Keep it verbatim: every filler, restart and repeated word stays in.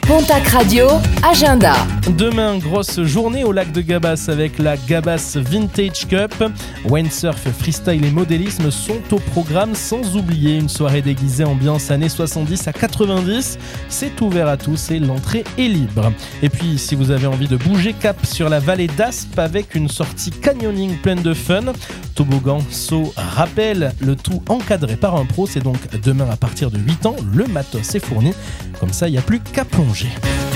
Pontac Radio, agenda. Demain, grosse journée au lac de Gabas avec la Gabas Vintage Cup. Windsurf, freestyle et modélisme sont au programme, sans oublier une soirée déguisée ambiance années soixante-dix à quatre-vingt-dix. C'est ouvert à tous et l'entrée est libre. Et puis, si vous avez envie de bouger, cap sur la vallée d'Aspe avec une sortie canyoning pleine de fun. Toboggan, saut, rappel, le tout encadré par un pro. C'est donc demain à partir de huit ans. Le matos est fourni. Comme ça, il n'y a plus qu'à plonger.